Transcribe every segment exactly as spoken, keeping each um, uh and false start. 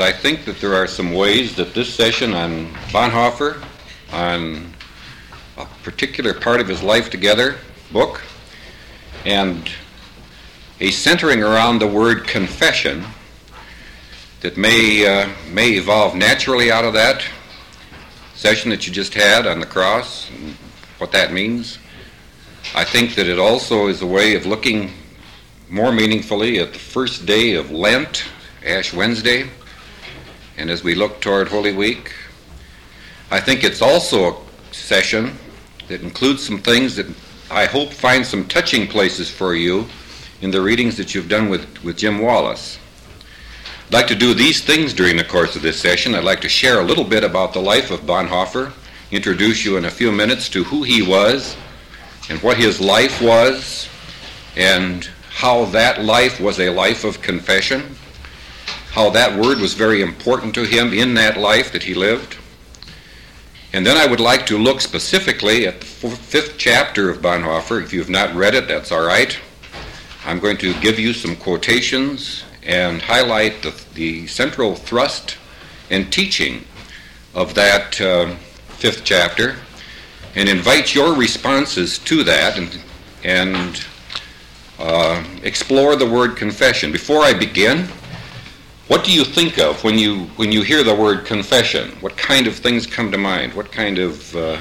I think that there are some ways that this session on Bonhoeffer, on a particular part of his Life Together book, and a centering around the word confession that may uh, may evolve naturally out of that session that you just had on the cross and what that means. I think that it also is a way of looking more meaningfully at the first day of Lent, Ash Wednesday, and as we look toward Holy Week. I think it's also a session that includes some things that I hope find some touching places for you in the readings that you've done with, with Jim Wallace. I'd like to do these things during the course of this session. I'd like to share a little bit about the life of Bonhoeffer, introduce you in a few minutes to who he was and what his life was and how that life was a life of confession, how that word was very important to him in that life that he lived. And then I would like to look specifically at the fifth chapter of Bonhoeffer. If you've not read it, that's all right. I'm going to give you some quotations and highlight the, the central thrust and teaching of that uh, fifth chapter and invite your responses to that and, and uh, explore the word confession. Before I begin, what do you think of when you when you hear the word confession? What kind of things come to mind? What kind of uh,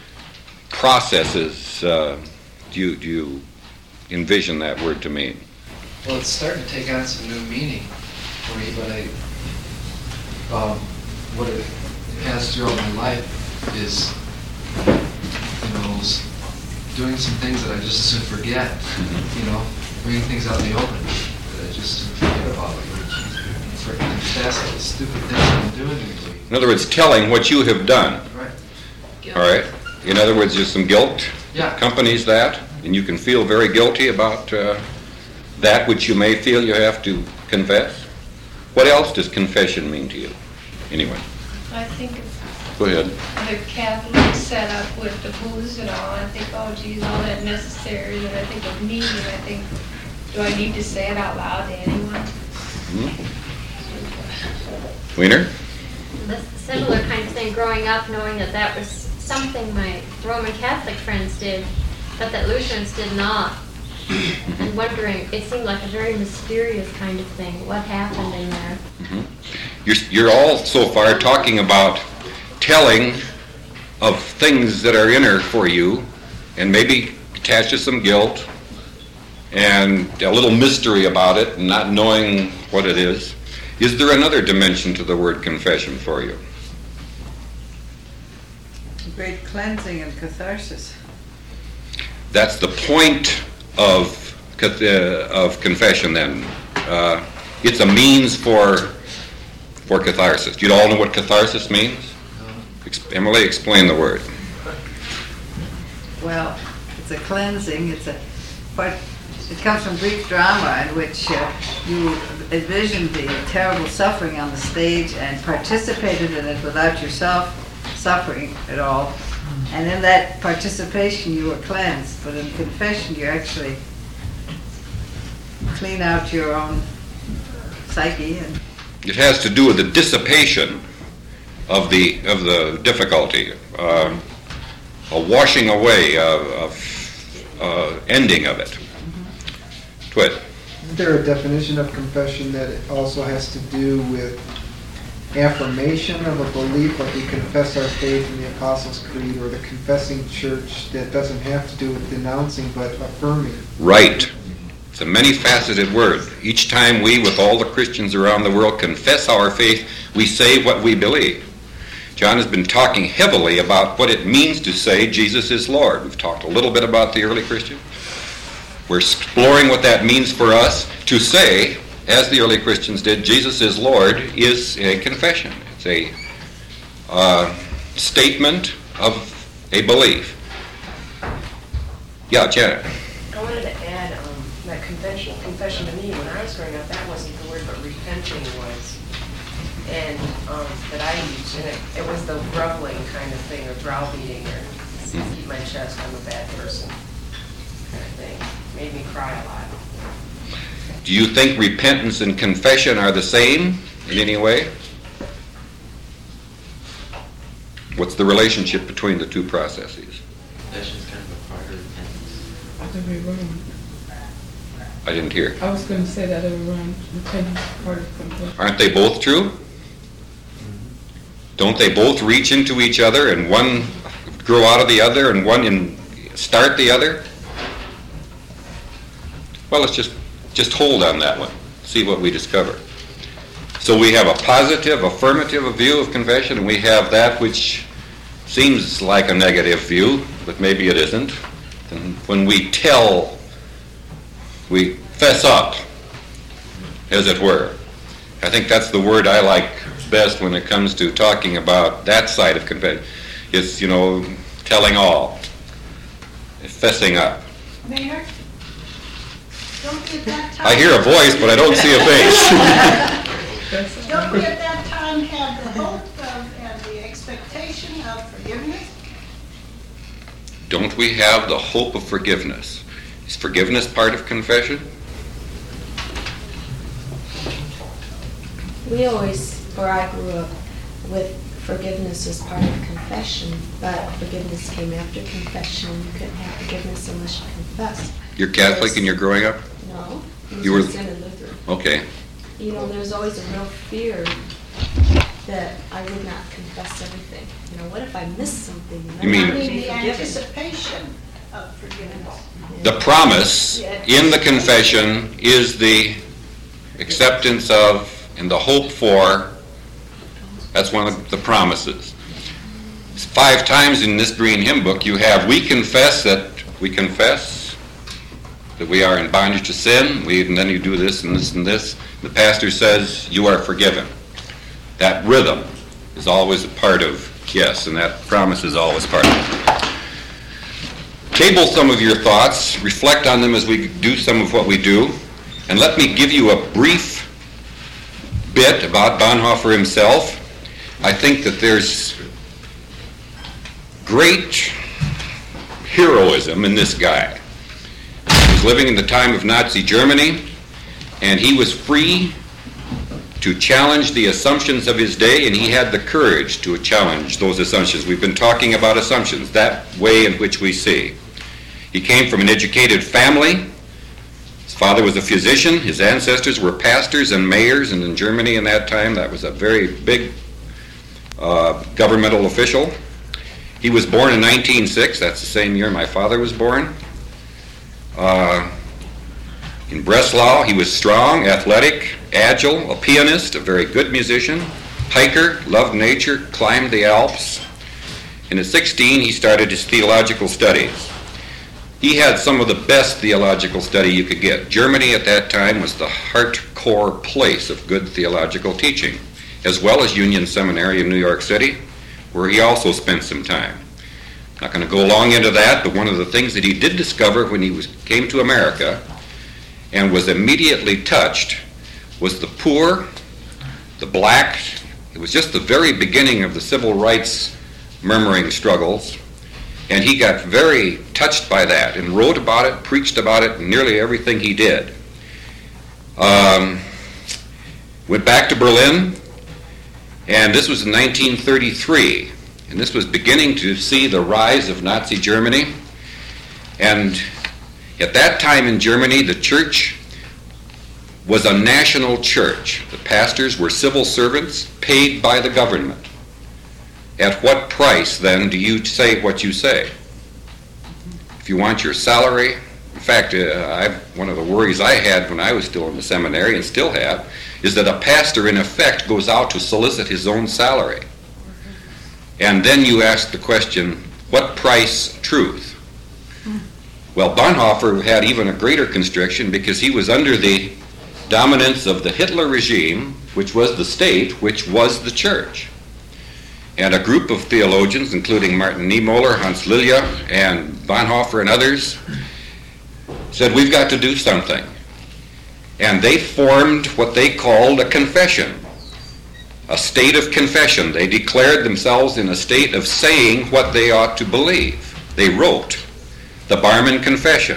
processes uh, do you do you envision that word to mean? Well, it's starting to take on some new meaning for me, but I, um, what it has throughout my life is, you know, doing some things that I just as soon forget. Mm-hmm. You know, bringing things out in the open that I just forget about. That's the stupid thing I'm doing. In other words, telling what you have done. Right. All right. In other words, there's some guilt yeah. accompanies that, and you can feel very guilty about uh, that which you may feel you have to confess. What else does confession mean to you? Anyway. I think of Go ahead. the Catholic setup with the booze and all. I think, oh, geez, all that necessary. And I think of me, and I think, do I need to say it out loud to anyone? Mm-hmm. Wiener? The similar kind of thing, growing up knowing that that was something my Roman Catholic friends did, but that Lutherans did not. And wondering, it seemed like a very mysterious kind of thing. What happened in there? Mm-hmm. You're, you're all so far talking about telling of things that are inner for you and maybe attached to some guilt and a little mystery about it and not knowing what it is. Is there another dimension to the word confession for you? Great cleansing and catharsis. That's the point of uh, of confession then. Uh, it's a means for for catharsis. Do you all know what catharsis means? Ex- Emily, explain the word. Well, it's a cleansing. It's a part. It comes from Greek drama, in which uh, you envisioned the terrible suffering on the stage and participated in it without yourself suffering at all. And in that participation, you were cleansed. But in confession, you actually clean out your own psyche. And it has to do with the dissipation of the of the difficulty, uh, a washing away, uh, of uh, ending of it. Twit. Isn't there a definition of confession that it also has to do with affirmation of a belief, like we confess our faith in the Apostles' Creed or the confessing church, that doesn't have to do with denouncing but affirming? Right. It's a many-faceted word. Each time we, with all the Christians around the world, confess our faith, we say what we believe. John has been talking heavily about what it means to say Jesus is Lord. We've talked a little bit about the early Christian. We're exploring what that means for us. To say, as the early Christians did, Jesus is Lord, is a confession. It's a uh, statement of a belief. Yeah, Janet. I wanted to add um, that confession, confession to me, when I was growing up, that wasn't the word, but repenting was. And um, that I used, and it, it was the grumbling kind of thing, or browbeating, or keep my chest, I'm a bad person kind of thing. Made me cry a lot. Do you think repentance and confession are the same in any way? What's the relationship between the two processes? Confession's kind of a part of repentance. I could be wrong. I didn't hear. I was going to say that everyone repentance is part of confession. Aren't they both true? Don't they both reach into each other and one grow out of the other and one in, start the other? Well, let's just, just hold on that one, see what we discover. So we have a positive, affirmative view of confession, and we have that which seems like a negative view, but maybe it isn't. And when we tell, we fess up, as it were. I think that's the word I like best when it comes to talking about that side of confession. It's, you know, telling all, fessing up. Mayor? Don't we at that time... I hear a voice, but I don't see a face. Don't we at that time have the hope of, and the expectation of forgiveness? Don't we have the hope of forgiveness? Is forgiveness part of confession? We always, or I grew up with forgiveness as part of confession, but forgiveness came after confession. You couldn't have forgiveness unless you confessed. You're Catholic and you're growing up? No, I was You were- raised in Lutheran. Okay. You know, there's always a real fear that I would not confess everything. You know, what if I missed something? And You mean- I'm I not mean, to be the forgiven? anticipation of forgiveness. The promise in the confession is the acceptance of and the hope for. That's one of the promises. Five times in this green hymn book you have, we confess that, we confess that we are in bondage to sin, we, and then you do this and this and this. The pastor says, you are forgiven. That rhythm is always a part of, yes, and that promise is always part of it. Table some of your thoughts, reflect on them as we do some of what we do, and let me give you a brief bit about Bonhoeffer himself. I think that there's great heroism in this guy. He was living in the time of Nazi Germany, and he was free to challenge the assumptions of his day, and he had the courage to challenge those assumptions. We've been talking about assumptions, that way in which we see. He came from an educated family. His father was a physician. His ancestors were pastors and mayors, and in Germany in that time, that was a very big uh, governmental official. He was born in nineteen oh six. That's the same year my father was born. Uh, in Breslau, he was strong, athletic, agile, a pianist, a very good musician, hiker, loved nature, climbed the Alps. And at sixteen, he started his theological studies. He had some of the best theological study you could get. Germany at that time was the hardcore place of good theological teaching, as well as Union Seminary in New York City, where he also spent some time. Not going to go long into that, but one of the things that he did discover when he was, came to America and was immediately touched was the poor, the black. It was just the very beginning of the civil rights murmuring struggles. And he got very touched by that and wrote about it, preached about it, in nearly everything he did. Um, went back to Berlin, and this was in nineteen thirty-three. And this was beginning to see the rise of Nazi Germany. And at that time in Germany, the church was a national church. The pastors were civil servants paid by the government. At what price, then, do you say what you say? If you want your salary, in fact, uh, I've, one of the worries I had when I was still in the seminary, and still have, is that a pastor, in effect, goes out to solicit his own salary. And then you ask the question, what price truth? Well, Bonhoeffer had even a greater constriction because he was under the dominance of the Hitler regime, which was the state, which was the church. And a group of theologians, including Martin Niemöller, Hans Lilja, and Bonhoeffer and others, said, we've got to do something. And they formed what they called a confession, a state of confession. They declared themselves in a state of saying what they ought to believe. They wrote the Barmen Confession.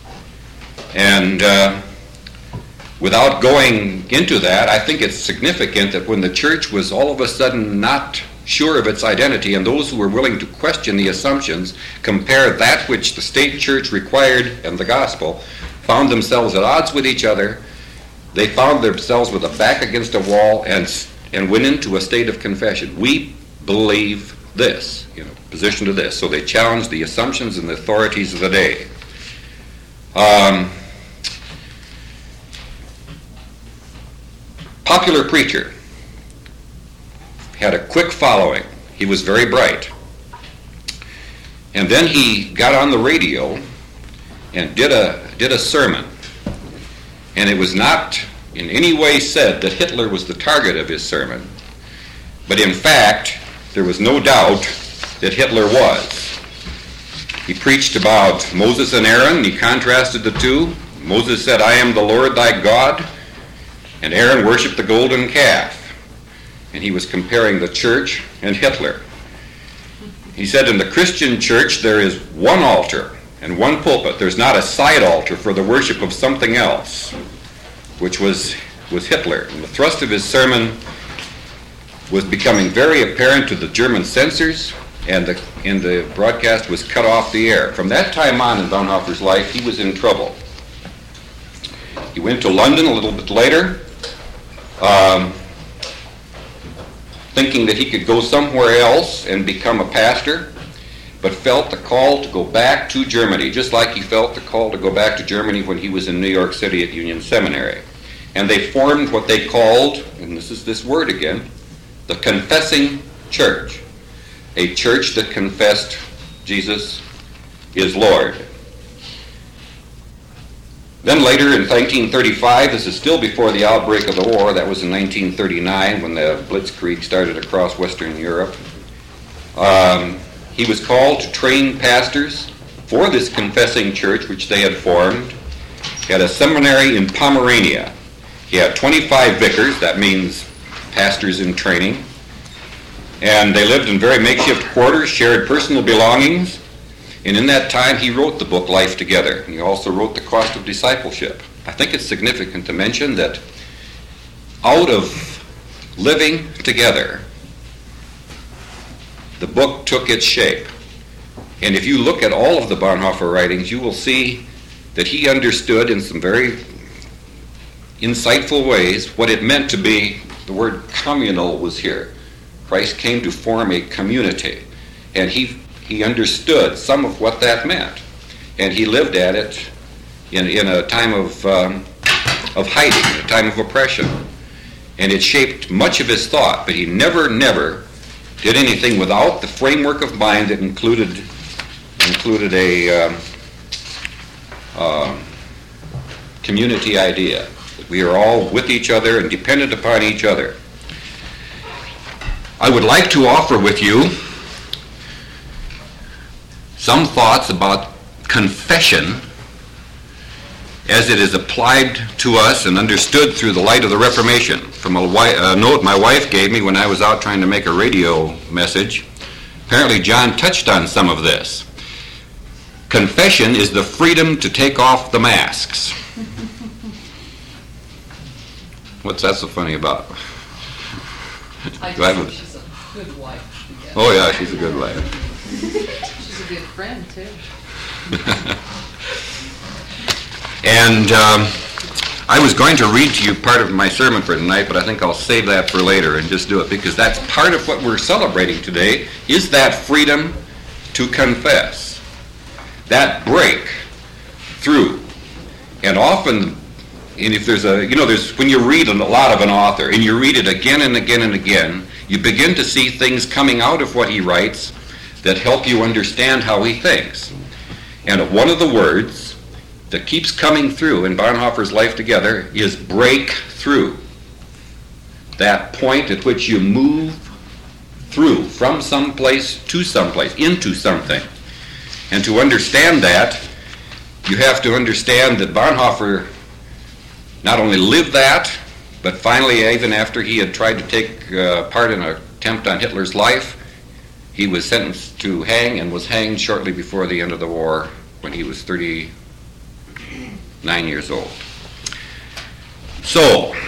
And uh, without going into that, I think it's significant that when the church was all of a sudden not sure of its identity, and those who were willing to question the assumptions, compare that which the state church required and the gospel, found themselves at odds with each other. They found themselves with a back against a wall and and went into a state of confession. We believe this, you know, position to this. So they challenged the assumptions and the authorities of the day. Um, popular preacher, had a quick following. He was very bright. And then he got on the radio and did a did a sermon. And it was not in any way said that Hitler was the target of his sermon. But in fact, there was no doubt that Hitler was. He preached about Moses and Aaron. He contrasted the two. Moses said, "I am the Lord thy God," and Aaron worshipped the golden calf. And he was comparing the church and Hitler. He said, in the Christian church there is one altar and one pulpit. There's not a side altar for the worship of something else, which was, was Hitler. And the thrust of his sermon was becoming very apparent to the German censors, and the, and the broadcast was cut off the air. From that time on in Bonhoeffer's life, he was in trouble. He went to London a little bit later, um, thinking that he could go somewhere else and become a pastor, but felt the call to go back to Germany, just like he felt the call to go back to Germany when he was in New York City at Union Seminary. And they formed what they called, and this is this word again, the Confessing Church, a church that confessed Jesus is Lord. Then later in nineteen thirty-five, this is still before the outbreak of the war, that was in nineteen thirty-nine when the Blitzkrieg started across Western Europe, um, he was called to train pastors for this confessing church which they had formed at a seminary in Pomerania. He had twenty-five vicars, that means pastors in training, and they lived in very makeshift quarters, shared personal belongings. And in that time, he wrote the book Life Together. And he also wrote The Cost of Discipleship. I think it's significant to mention that out of living together, the book took its shape. And if you look at all of the Bonhoeffer writings, you will see that he understood in some very insightful ways what it meant to be, the word communal was here. Christ came to form a community. And he He understood some of what that meant, and he lived at it in, in a time of, um, of hiding, a time of oppression. And it shaped much of his thought, but he never, never did anything without the framework of mind that included, included a um, uh, community idea, that we are all with each other and dependent upon each other. I would like to offer with you some thoughts about confession as it is applied to us and understood through the light of the Reformation. From a, wi- a note my wife gave me when I was out trying to make a radio message, apparently John touched on some of this. Confession is the freedom to take off the masks. What's that so funny about? I Do I have a- she's a good wife. Yeah. Oh yeah, she's a good wife. She's a good friend, too. And um, I was going to read to you part of my sermon for tonight, but I think I'll save that for later and just do it, because that's part of what we're celebrating today, is that freedom to confess. That break through. And often, and if there's a, you know, there's when you read a lot of an author, and you read it again and again and again, you begin to see things coming out of what he writes that help you understand how he thinks. And one of the words that keeps coming through in Bonhoeffer's Life Together is breakthrough. That point at which you move through from some place to some place, into something. And to understand that, you have to understand that Bonhoeffer not only lived that, but finally, even after he had tried to take uh, part in an attempt on Hitler's life, he was sentenced to hang and was hanged shortly before the end of the war when he was thirty-nine years old. So,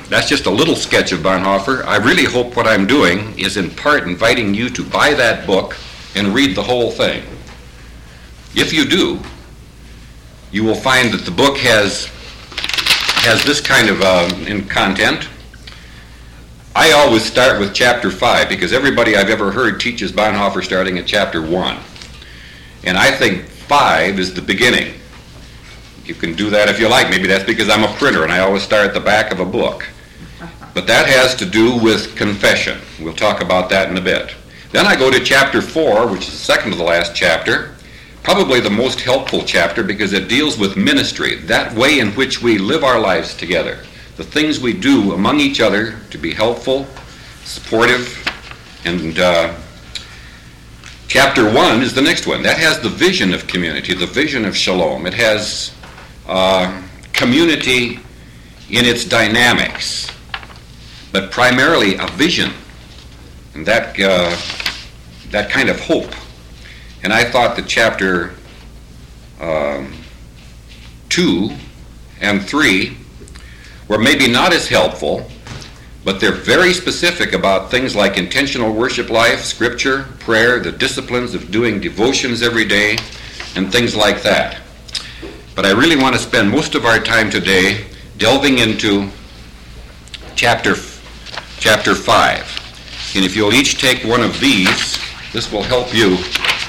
that's just a little sketch of Bonhoeffer. I really hope what I'm doing is in part inviting you to buy that book and read the whole thing. If you do, you will find that the book has has this kind of uh, in content. I always start with chapter five because everybody I've ever heard teaches Bonhoeffer starting at chapter one. And I think five is the beginning. You can do that if you like. Maybe that's because I'm a printer and I always start at the back of a book. But that has to do with confession. We'll talk about that in a bit. Then I go to chapter four, which is the second to the last chapter, probably the most helpful chapter because it deals with ministry, that way in which we live our lives together, the things we do among each other to be helpful, supportive, and uh, chapter one is the next one. That has the vision of community, the vision of shalom. It has uh, community in its dynamics, but primarily a vision, and that uh, that kind of hope. And I thought that chapter um, two and three were maybe not as helpful, but they're very specific about things like intentional worship life, scripture, prayer, the disciplines of doing devotions every day, and things like that. But I really want to spend most of our time today delving into chapter chapter five. And if you'll each take one of these, this will help you.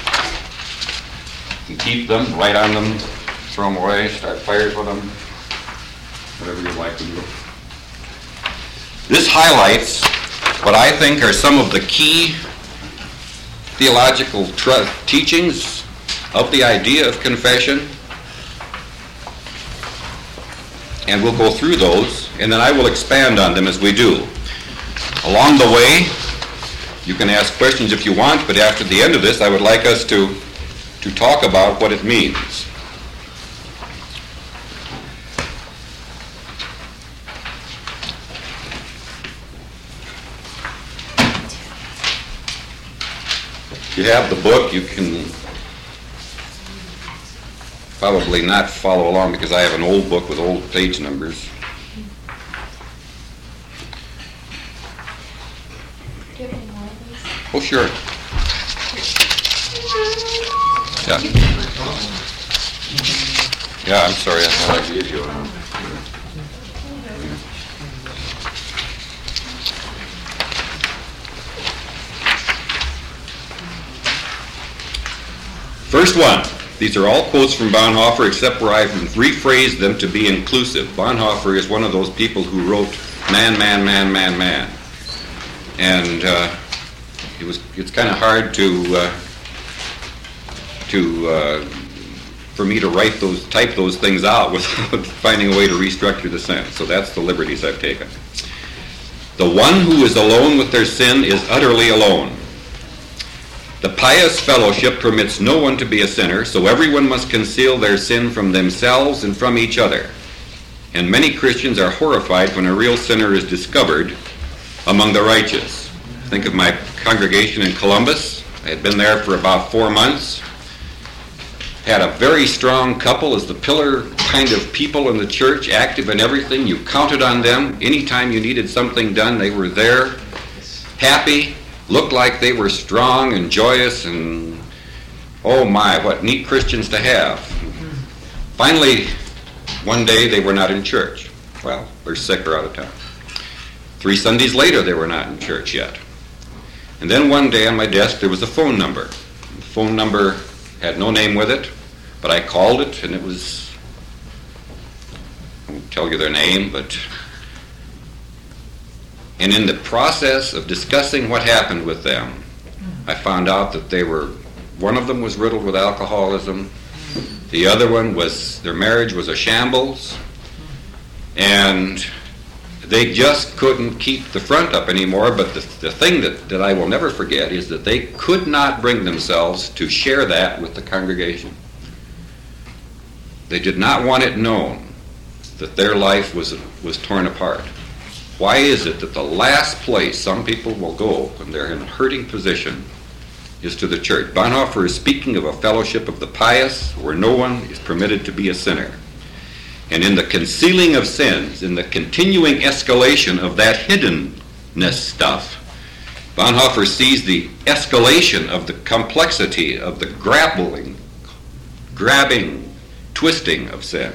You can keep them, write on them, throw them away, start fires with them, whatever you like to do. This highlights what I think are some of the key theological tr- teachings of the idea of confession. And we'll go through those, and then I will expand on them as we do. Along the way, you can ask questions if you want, but after the end of this, I would like us to, to talk about what it means. If you have the book, you can probably not follow along because I have an old book with old page numbers. Do you have any more of these? Oh, sure. Yeah. Yeah, I'm sorry. I thought I gave you one. First one. These are all quotes from Bonhoeffer, except where I've rephrased them to be inclusive. Bonhoeffer is one of those people who wrote man, man, man, man, man. And uh, it was it's kind of hard to uh, to uh, for me to write those, type those things out without finding a way to restructure the sentence. So that's the liberties I've taken. The one who is alone with their sin is utterly alone. The pious fellowship permits no one to be a sinner, so everyone must conceal their sin from themselves and from each other. And many Christians are horrified when a real sinner is discovered among the righteous. Think of my congregation in Columbus. I had been there for about four months. Had a very strong couple as the pillar kind of people in the church, active in everything. You counted on them. Anytime you needed something done, they were there, happy, looked like they were strong and joyous, and oh my, what neat Christians to have. Finally, one day they were not in church. Well, they're sick or out of town. Three Sundays later, they were not in church yet. And then one day on my desk, there was a phone number. The phone number had no name with it, but I called it, and it was, I won't tell you their name, but... And in the process of discussing what happened with them, I found out that they were, one of them was riddled with alcoholism, the other one was, their marriage was a shambles, and they just couldn't keep the front up anymore. But the, the thing that, that I will never forget is that they could not bring themselves to share that with the congregation. They did not want it known that their life was was torn apart. Why is it that the last place some people will go when they're in a hurting position is to the church? Bonhoeffer is speaking of a fellowship of the pious where no one is permitted to be a sinner. And in the concealing of sins, in the continuing escalation of that hiddenness stuff, Bonhoeffer sees the escalation of the complexity of the grappling, grabbing, twisting of sin.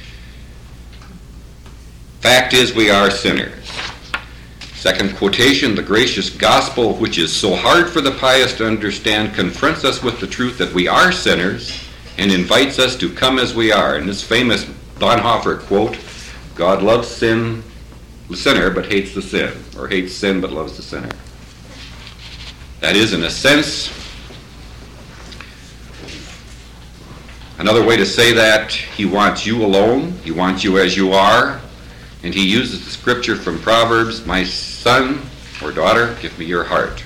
Fact is, we are sinners. Second quotation, the gracious gospel, which is so hard for the pious to understand, confronts us with the truth that we are sinners and invites us to come as we are. In this famous Bonhoeffer quote, God loves sin, the sinner, but hates the sin, or hates sin but loves the sinner. That is, in a sense, another way to say that, he wants you alone, he wants you as you are, and he uses the scripture from Proverbs, my son or daughter, give me your heart.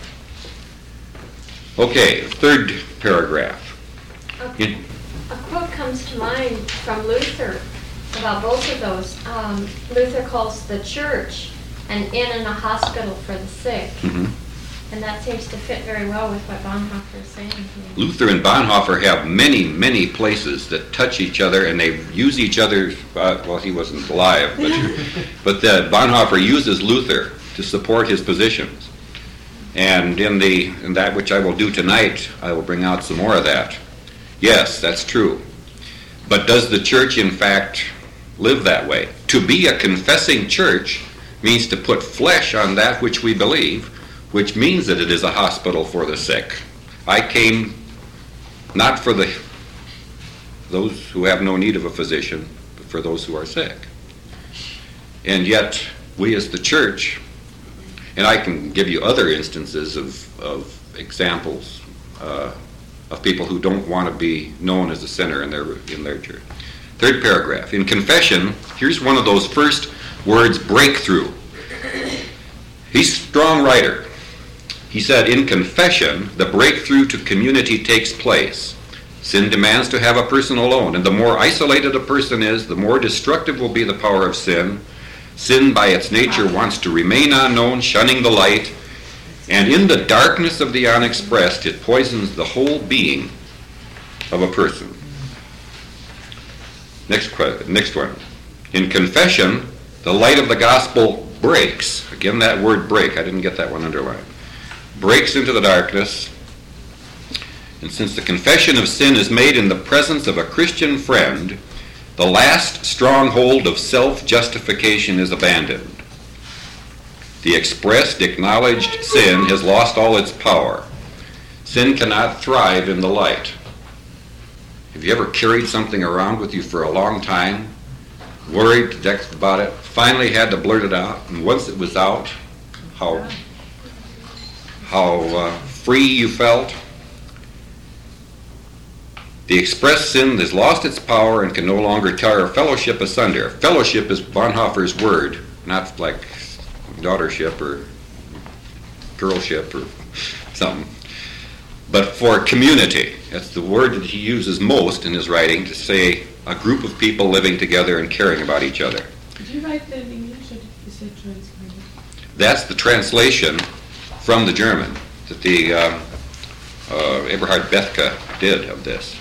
Okay, third paragraph. A, In, a quote comes to mind from Luther about both of those. Um, Luther calls the church an inn and a hospital for the sick. mm-hmm. And that seems to fit very well with what Bonhoeffer is saying here. Luther and Bonhoeffer have many, many places that touch each other, and they use each other. Uh, well, he wasn't alive, but but the, Bonhoeffer uses Luther to support his positions. And in the in that which I will do tonight, I will bring out some more of that. Yes, that's true. But does the church, in fact, live that way? To be a confessing church means to put flesh on that which we believe, which means that it is a hospital for the sick. I came not for the those who have no need of a physician, but for those who are sick. And yet, we as the church, and I can give you other instances of, of examples uh, of people who don't want to be known as a sinner in their in their church. Third paragraph. In confession, here's one of those first words, breakthrough. He's a strong writer. He said, in confession, the breakthrough to community takes place. Sin demands to have a person alone, and the more isolated a person is, the more destructive will be the power of sin. Sin, by its nature, wants to remain unknown, shunning the light, and in the darkness of the unexpressed, it poisons the whole being of a person. Next, next one. In confession, the light of the gospel breaks. Again, that word break, I didn't get that one underlined. Breaks into the darkness, and since the confession of sin is made in the presence of a Christian friend, the last stronghold of self-justification is abandoned. The expressed, acknowledged sin has lost all its power. Sin cannot thrive in the light. Have you ever carried something around with you for a long time, worried to death about it, finally had to blurt it out, and once it was out, how how uh, free you felt? The expressed sin has lost its power and can no longer tear fellowship asunder. Fellowship is Bonhoeffer's word, not like daughtership or girlship or something, but for community. That's the word that he uses most in his writing to say a group of people living together and caring about each other. Did you write that in English or did you say translated? That's the translation from the German that the uh, uh, Eberhard Bethke did of this.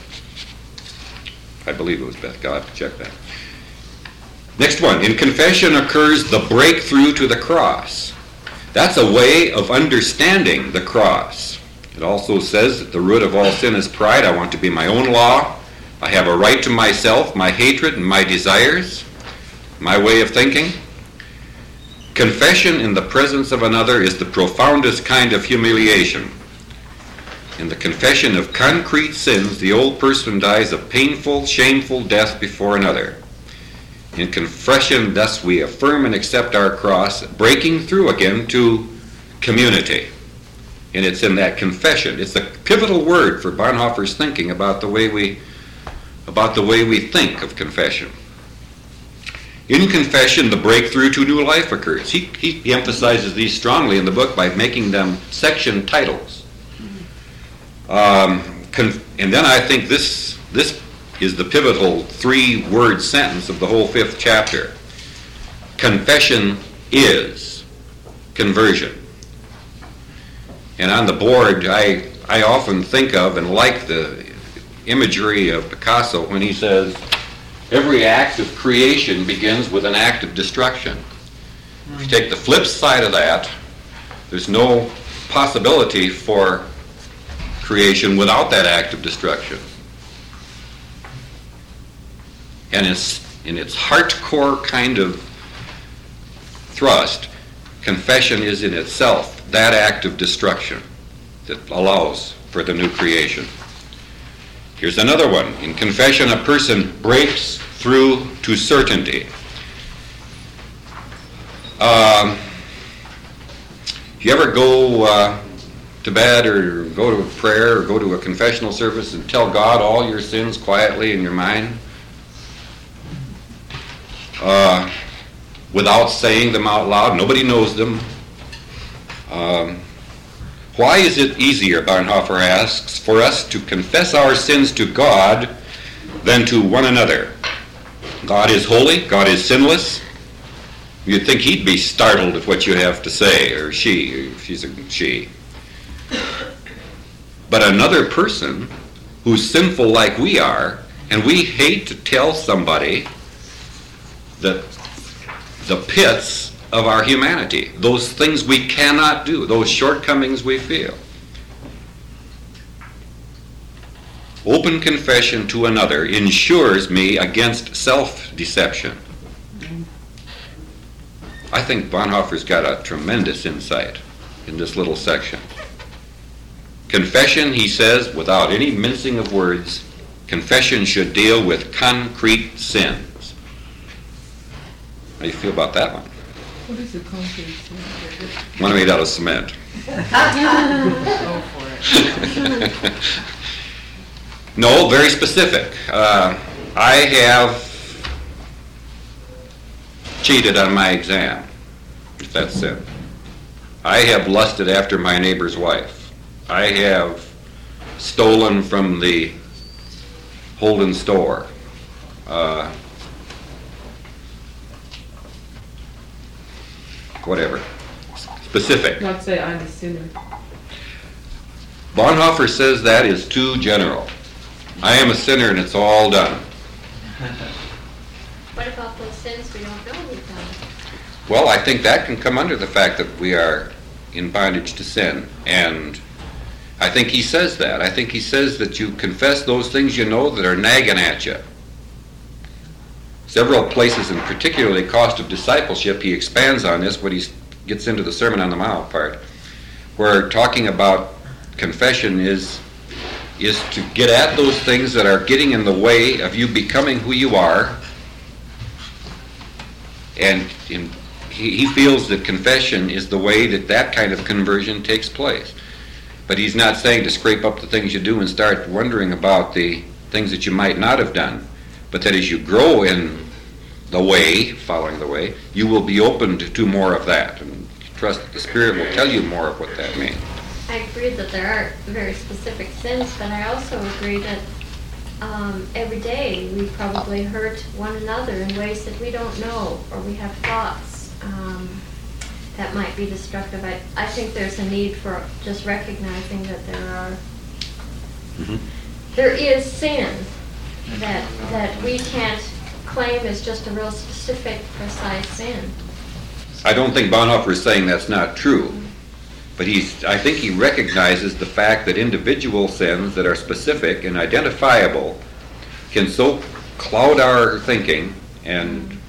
I believe it was Bethke. I'll have to check that. Next one. In confession occurs the breakthrough to the cross. That's a way of understanding the cross. It also says that the root of all sin is pride. I want to be my own law. I have a right to myself, my hatred, and my desires, my way of thinking. Confession in the presence of another is the profoundest kind of humiliation. In the confession of concrete sins, the old person dies a painful, shameful death before another. In confession, thus we affirm and accept our cross, breaking through again to community. And it's in that confession. It's a pivotal word for Bonhoeffer's thinking about the way we about the way we think of confession. In confession, the breakthrough to new life occurs. He, he, he emphasizes these strongly in the book by making them section titles. Um, con- and then I think this this is the pivotal three-word sentence of the whole fifth chapter. Confession is conversion. And on the board, I I often think of and like the imagery of Picasso when he says, every act of creation begins with an act of destruction. If you take the flip side of that, there's no possibility for creation without that act of destruction. And it's, in its heart-core kind of thrust, confession is in itself that act of destruction that allows for the new creation. Here's another one. In confession, a person breaks through to certainty. Um, if you ever go uh, to bed or go to a prayer or go to a confessional service and tell God all your sins quietly in your mind, uh, without saying them out loud, nobody knows them. Um, why is it easier, Bonhoeffer asks, for us to confess our sins to God than to one another? God is holy, God is sinless. You'd think he'd be startled at what you have to say, or she, if she's a she. But another person who's sinful like we are, and we hate to tell somebody that the pits of our humanity, those things we cannot do, those shortcomings we feel. Open confession to another ensures me against self-deception. I think Bonhoeffer's got a tremendous insight in this little section. Confession, he says, without any mincing of words, confession should deal with concrete sins. How do you feel about that one? What is the concrete sin? One made out of cement. Go for it. No, very specific. Uh, I have cheated on my exam, if that's sin. I have lusted after my neighbor's wife. I have stolen from the Holden store. Uh, whatever. Specific. Not say I'm a sinner. Bonhoeffer says that is too general. I am a sinner and it's all done. What about those sins we don't know we've done? Well, I think that can come under the fact that we are in bondage to sin. And I think he says that. I think he says that you confess those things you know that are nagging at you. Several places, and particularly Cost of Discipleship, he expands on this when he gets into the Sermon on the Mount part, where talking about confession is is to get at those things that are getting in the way of you becoming who you are. And in, he, he feels that confession is the way that that kind of conversion takes place. But he's not saying to scrape up the things you do and start wondering about the things that you might not have done, but that as you grow in the way, following the way, you will be open to, to more of that, and trust that the Spirit will tell you more of what that means. I agree that there are very specific sins, but I also agree that um, every day we probably hurt one another in ways that we don't know, or we have thoughts um, that might be destructive. I, I think there's a need for just recognizing that there are, Mm-hmm. there is sin that that we can't claim as just a real specific, precise sin. I don't think Bonhoeffer is saying that's not true, but he's, I think he recognizes the fact that individual sins that are specific and identifiable can so cloud our thinking and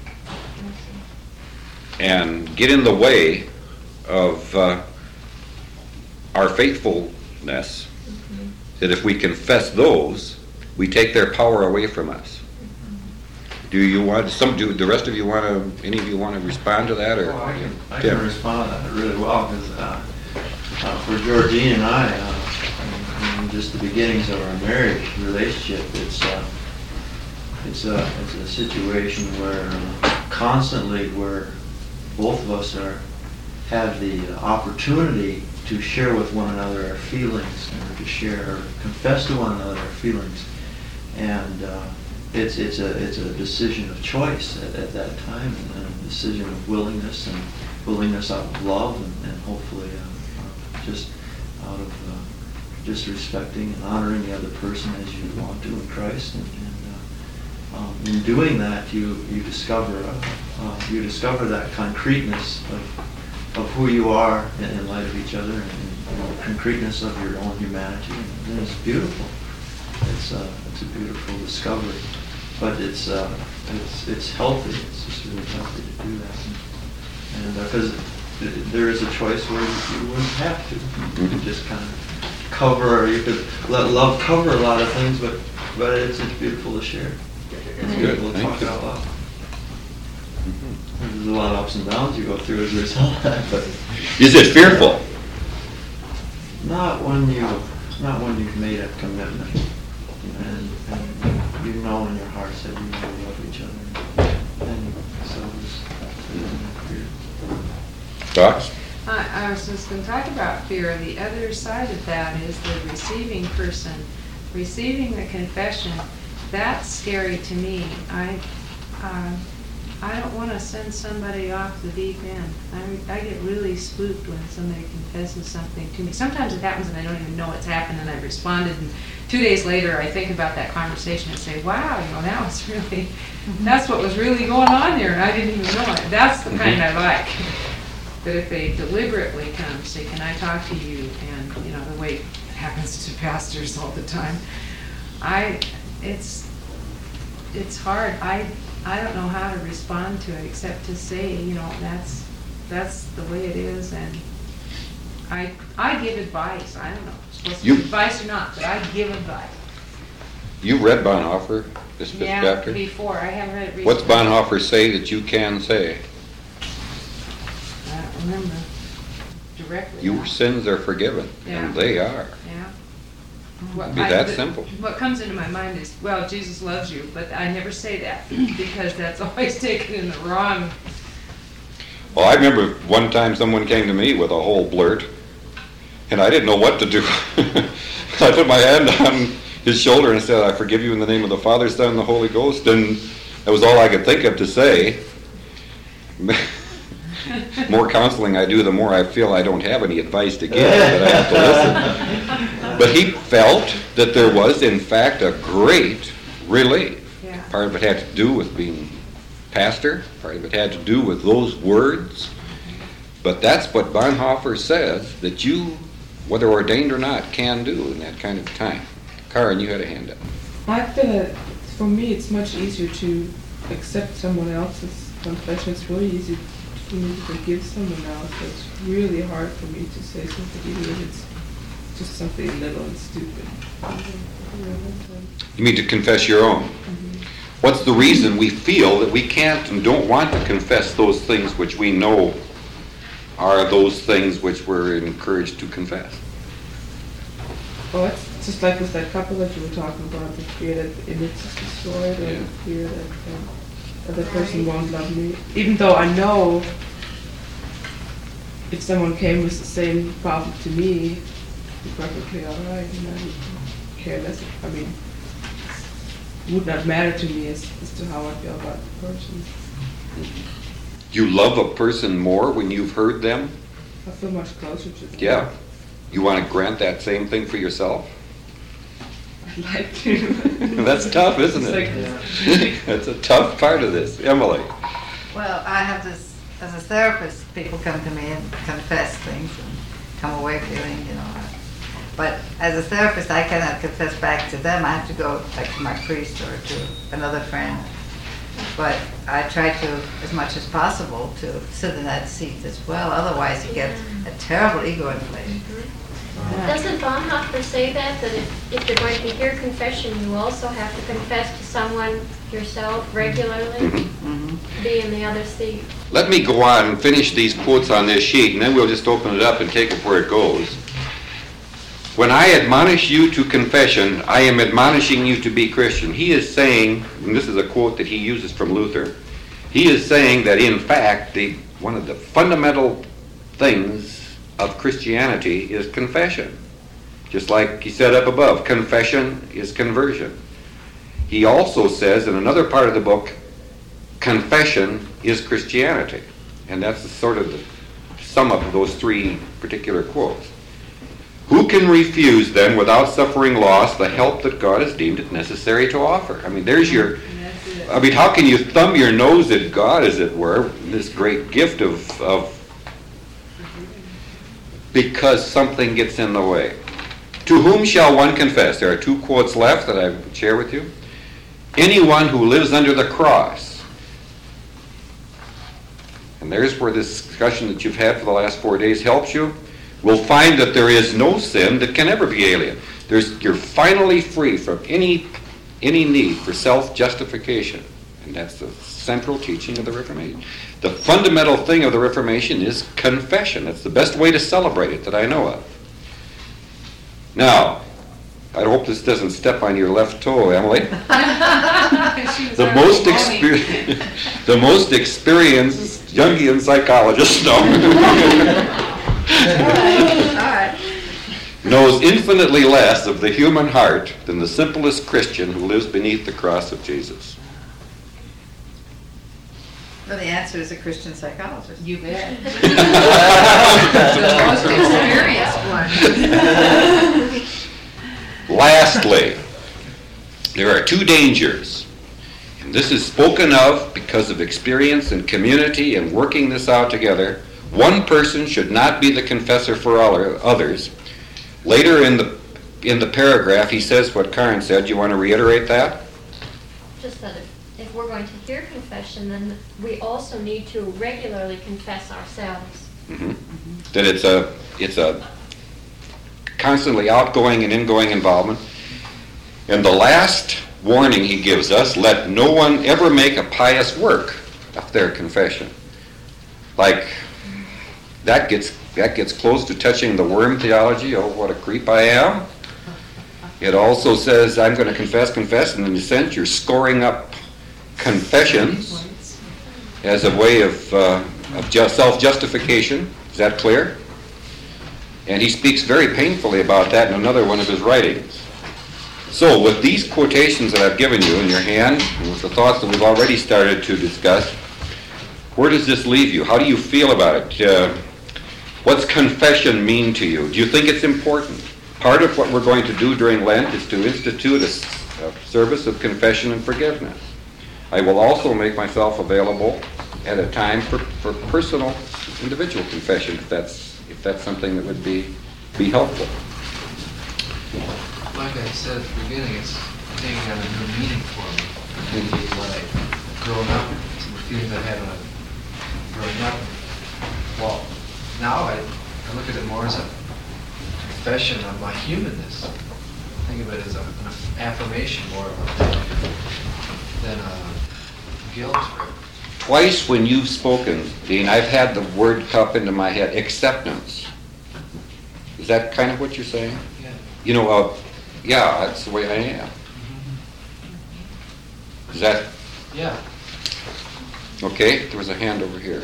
and get in the way of uh, our faithfulness, mm-hmm. that if we confess those, we take their power away from us. Mm-hmm. Do you want some? Do the rest of you want to? Any of you want to respond to that, or? Well, I can, I Tim? can respond to that really well, because uh, uh, for Georgine and I, uh, in just the beginnings of our marriage relationship, it's uh, it's a it's a situation where uh, constantly where both of us are have the opportunity to share with one another our feelings, and to share or confess to one another our feelings, and uh, it's it's a it's a decision of choice at, at that time, and a decision of willingness and willingness out of love, and, and hopefully uh, uh, just out of uh, just respecting and honoring the other person as you want to in Christ, and, and uh, um, in doing that, you you discover uh, you discover that concreteness of of who you are in, in light of each other, and, and you know, concreteness of your own humanity, and it's beautiful. It's uh, it's a beautiful discovery, but it's uh, it's it's healthy. It's just really healthy to do that, and because uh, there is a choice where you, you wouldn't have to. You could just kind of cover, or you could let love cover a lot of things, but but it's it's beautiful to share. It's good. beautiful to Thank talk you. out loud. There's a lot of ups and downs you go through as a result of that, but Is it fearful? not when you not when you've made a commitment. And, and you know in your hearts that you really love each other. And so it's, it's Thoughts? I, I was just going to talk about fear. The other side of that is the receiving person. Receiving the confession, that's scary to me. I, uh, I don't want to send somebody off the deep end. I, I get really spooked when somebody confesses something to me. Sometimes it happens and I don't even know it's happened and I've responded, and two days later I think about that conversation and say, wow, you know, that was really, that's what was really going on there and I didn't even know it. That's the kind I like. But if they deliberately come, say, can I talk to you? And, you know, the way it happens to pastors all the time, I, it's, it's hard. I, I don't know how to respond to it except to say, you know, that's that's the way it is, and I I give advice. I don't know if it's supposed to You- be advice or not, but I give advice. You read Bonhoeffer, this fifth Yeah, chapter? before. I haven't read it recently. What's Bonhoeffer say that you can say? I don't remember directly. Your sins are forgiven, Yeah. and they are. Yeah. What It'd be I- that the- simple. What comes into my mind is, well, Jesus loves you, but I never say that because that's always taken in the wrong. Well, I remember one time someone came to me with a whole blurt, and I didn't know what to do. I put my hand on his shoulder and said, I forgive you in the name of the Father, Son, and the Holy Ghost, and that was all I could think of to say. More counseling I do, the more I feel I don't have any advice to give, that I have to listen. But he felt that there was, in fact, a great relief. Yeah. Part of it had to do with being pastor, part of it had to do with those words. But that's what Bonhoeffer says that you, whether ordained or not, can do in that kind of time. Karen, you had a hand up. I feel that for me it's much easier to accept someone else's confession. It's really easy for me to forgive someone else. It's really hard for me to say something even if it's just something little and stupid. You mean to confess your own? Mm-hmm. What's the reason we feel that we can't and don't want to confess those things which we know are those things which we're encouraged to confess? Well, it's just like with that couple that you were talking about, the fear that the image is destroyed, or Yeah. the fear that, um, that the person won't love me. Even though I know if someone came with the same problem to me, it'd be perfectly all right, and I would care less. I mean, it would not matter to me as, as to how I feel about the person. You love a person more when you've heard them? I feel much closer to them. Yeah. You want to grant that same thing for yourself? I'd like to. That's tough, isn't It's it? like- That's a tough part of this. Emily? Well, I have this, as a therapist, people come to me and confess things and come away feeling, you know. But as a therapist, I cannot confess back to them. I have to go like to my priest or to another friend. But I try to, as much as possible, to sit in that seat as well. Otherwise, you get a terrible ego inflation. Doesn't Bonhoeffer say that, that if, if you're going to hear confession, you also have to confess to someone yourself regularly? Mm-hmm. Be in the other seat. Let me go on and finish these quotes on this sheet, and then we'll just open it up and take it where it goes. When I admonish you to confession, I am admonishing you to be Christian. He is saying, and this is a quote that he uses from Luther, he is saying that in fact, the, one of the fundamental things of Christianity is confession. Just like he said up above, confession is conversion. He also says in another part of the book, confession is Christianity. And that's the sort of the sum up of those three particular quotes. Who can refuse then, without suffering loss, the help that God has deemed it necessary to offer? I mean, there's your That's it. I mean, how can you thumb your nose at God, as it were, this great gift of, of because something gets in the way? To whom shall one confess? There are two quotes left that I would share with you. Anyone who lives under the cross. And there's where this discussion that you've had for the last four days helps you. Will find that there is no sin that can ever be alien. There's, you're finally free from any, any need for self-justification. And that's the central teaching of the Reformation. The fundamental thing of the Reformation is confession. That's the best way to celebrate it that I know of. Now, I hope this doesn't step on your left toe, Emily. the most exper- the most experienced Jungian psychologist no, knows infinitely less of the human heart than the simplest Christian who lives beneath the cross of Jesus. Well, the answer is a Christian psychologist. You bet. The most experienced one. Lastly, there are two dangers. And this is spoken of because of experience and community and working this out together. One person should not be the confessor for all others. Later in the in the paragraph, he says what Karen said. You want to reiterate that? Just that if, if we're going to hear confession, then we also need to regularly confess ourselves. Mm-hmm. Mm-hmm. That it's a it's a constantly outgoing and ingoing involvement. And the last warning he gives us: let no one ever make a pious work of their confession. Like that gets that gets close to touching the worm theology. Oh, what a creep I am. It also says, I'm going to confess, confess, and in a sense you're scoring up confessions as a way of, uh, of just self-justification. Is that clear? And he speaks very painfully about that in another one of his writings. So with these quotations that I've given you in your hand, and with the thoughts that we've already started to discuss, where does this leave you? How do you feel about it? Uh, what's confession mean to you? Do you think it's important? Part of what we're going to do during Lent is to institute a, a service of confession and forgiveness. I will also make myself available at a time for, for personal, individual confession, if that's if that's something that would be be helpful. Like I said at the beginning, it's taking on a new meaning for me. Maybe what I've grown up, some of the feelings I had when I was growing up. Well, now I, I look at it more as a confession of my humanness. Think of it as a, an affirmation more than, than a guilt trip. Twice when you've spoken, Dean, I've had the word cup into my head, acceptance. Is that kind of what you're saying? Yeah. You know, uh, yeah, that's the way I am. Is that? Yeah. Okay, there was a hand over here.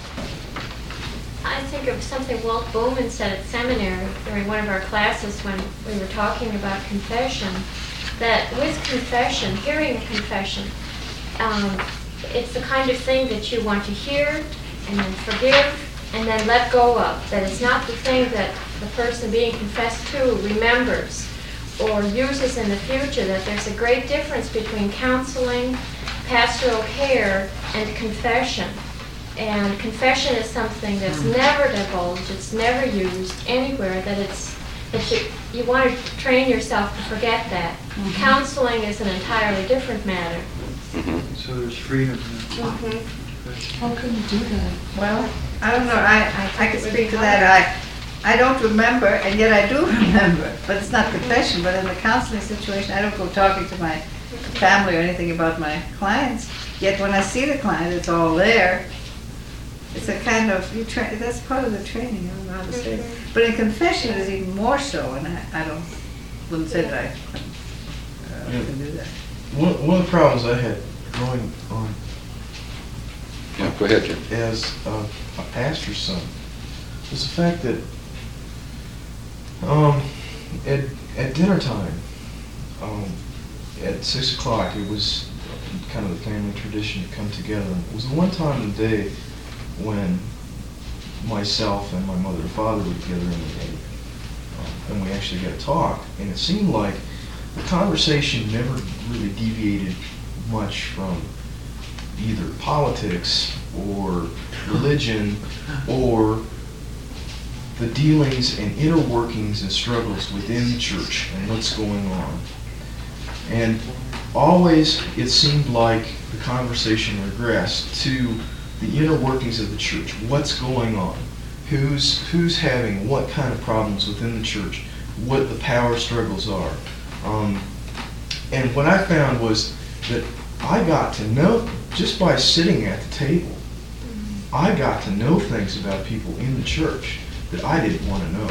I think of something Walt Bowman said at seminary during one of our classes when we were talking about confession, that with confession, hearing a confession, um, it's the kind of thing that you want to hear and then forgive and then let go of. That it's not the thing that the person being confessed to remembers or uses in the future, that there's a great difference between counseling, pastoral care, and confession. And confession is something that's never divulged, it's never used anywhere, that it's that you, you want to train yourself to forget that. Mm-hmm. Counseling is an entirely different matter. Mm-hmm. So there's freedom. Mm-hmm. How can you do that? Well, I don't know, I, I can speak to that. I, I don't remember, and yet I do remember, but it's not confession, but in the counseling situation, I don't go talking to my family or anything about my clients, yet when I see the client, it's all there. It's a kind of, you tra- that's part of the training, I don't know how to say it. But in confession, it's even more so, and I, I don't, wouldn't say that I uh, can do that. One, one of the problems I had growing on Yeah, go ahead, Jim. as a, a pastor's son was the fact that um, at, at dinner time, um, at six o'clock, it was kind of the family tradition to come together. It was the one time of the day when myself and my mother and father were together and we, um, and we actually got to talk, and it seemed like the conversation never really deviated much from either politics or religion or the dealings and inner workings and struggles within the church and what's going on. And always it seemed like the conversation regressed to the inner workings of the church. What's going on? Who's who's having what kind of problems within the church? What the power struggles are. Um, and what I found was that I got to know, just by sitting at the table, I got to know things about people in the church that I didn't want to know.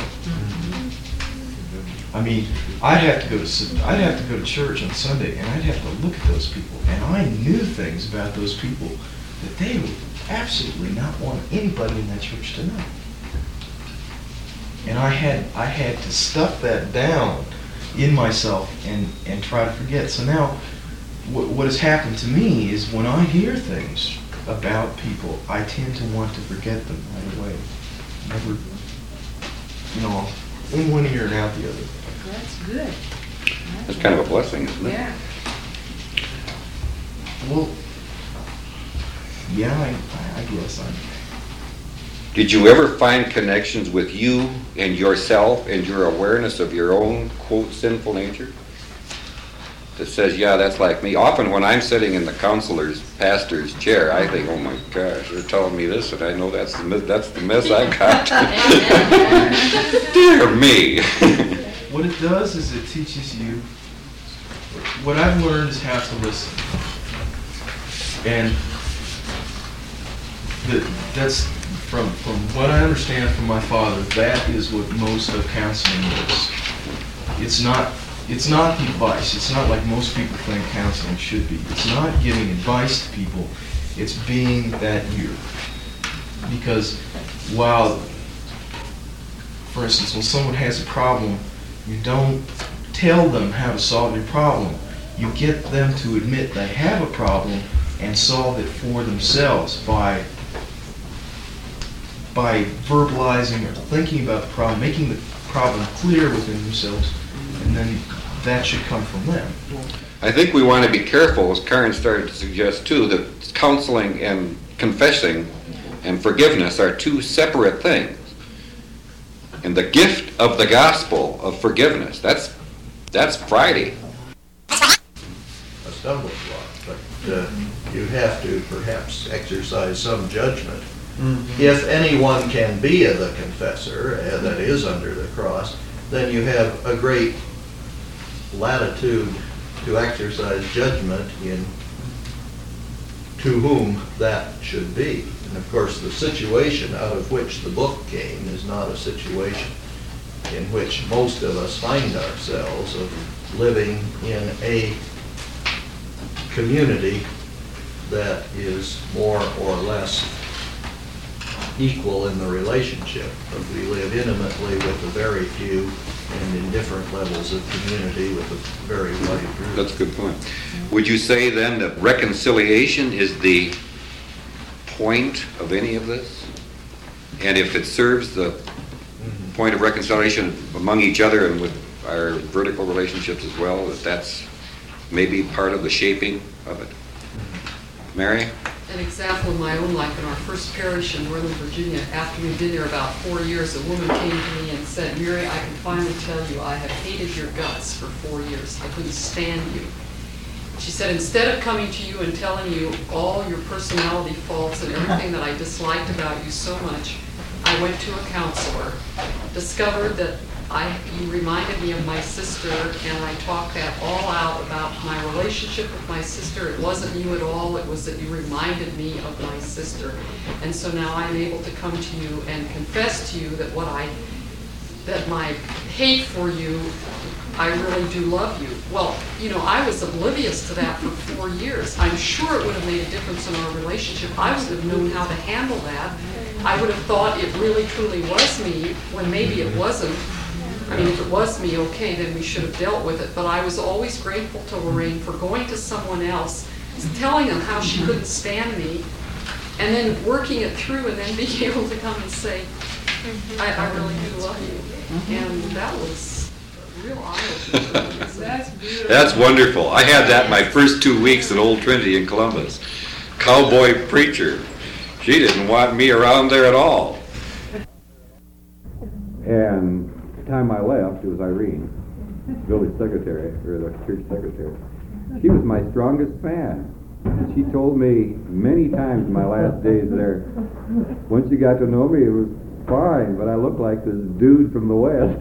I mean, I'd have to go to I'd have to go to church on Sunday, and I'd have to look at those people, and I knew things about those people that they would absolutely not want anybody in that church to know. And I had I had to stuff that down in myself and, and try to forget. So now, what, what has happened to me is when I hear things about people, I tend to want to forget them right away. Never, you know, in one ear and out the other. That's good. That's kind of a blessing, isn't it? Yeah. Well, yeah, I, I guess I'm. Did you ever find connections with you and yourself and your awareness of your own, quote, sinful nature? That says, yeah, that's like me. Often when I'm sitting in the counselor's, pastor's chair, I think, oh my gosh, they're telling me this, and I know that's the mess, that's the mess I've got. Dear me. What it does is it teaches you, what I've learned is how to listen. And the, that's, from, from what I understand from my father, that is what most of counseling is. It's not, it's not advice. It's not like most people think counseling should be. It's not giving advice to people. It's being that ear. Because while, for instance, when someone has a problem, you don't tell them how to solve your problem. You get them to admit they have a problem and solve it for themselves by by verbalizing or thinking about the problem, making the problem clear within themselves, and then that should come from them. I think we want to be careful, as Karen started to suggest too, that counseling and confessing and forgiveness are two separate things. And the gift of the gospel of forgiveness, that's that's Friday. A stumbling block, but uh, you have to perhaps exercise some judgment. Mm-hmm. If anyone can be the confessor, uh, that is under the cross, then you have a great latitude to exercise judgment in to whom that should be. And of course, the situation out of which the book came is not a situation in which most of us find ourselves, of living in a community that is more or less equal in the relationship. But we live intimately with a very few and in different levels of community with a very wide group. That's a good point. Would you say then that reconciliation is the point of any of this? And if it serves the mm-hmm. point of reconciliation among each other and with our vertical relationships as well, that that's maybe part of the shaping of it? Mm-hmm. Mary? An example in my own life, in our first parish in Northern Virginia, after we'd been there about four years, a woman came to me and said, Mary, I can finally tell you I have hated your guts for four years. I couldn't stand you. She said, instead of coming to you and telling you all your personality faults and everything that I disliked about you so much, I went to a counselor, discovered that I, you reminded me of my sister, and I talked that all out about my relationship with my sister. It wasn't you at all, it was that you reminded me of my sister. And so now I'm able to come to you and confess to you that what I, that my hate for you, I really do love you. Well, you know, I was oblivious to that for four years. I'm sure it would have made a difference in our relationship. I would have known how to handle that. I would have thought it really truly was me when maybe it wasn't. I mean, if it was me, okay, then we should have dealt with it. But I was always grateful to Lorraine for going to someone else, telling them how she couldn't stand me, and then working it through and then being able to come and say, I, I really do love you. And that was real eye-opening. That's beautiful. That's wonderful. I had that my first two weeks at Old Trinity in Columbus. Cowboy preacher. She didn't want me around there at all. And the time I left, it was Irene, village secretary, or the church secretary. She was my strongest fan. And she told me many times in my last days there, once you got to know me, it was fine, but I looked like this dude from the West.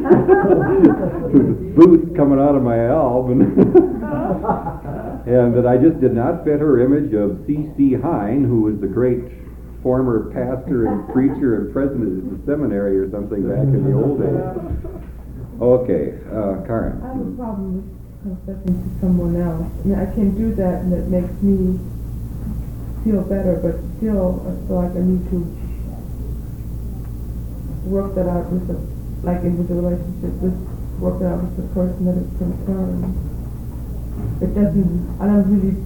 With boots coming out of my alb. And, and that I just did not fit her image of C C Hine, who was the great former pastor and preacher and president of the seminary or something back in the old days. Okay, uh, Karen. I have a problem with confessing to someone else. I mean, I can do that and it makes me feel better, but still I feel like I need to work that out with the, like in with the relationship, just work that out with the person that is concerned. It doesn't, I don't really,